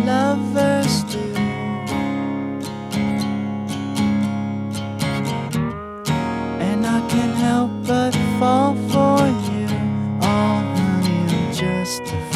lovers do. And I can't help but fall for you. Oh, honey, I'm just a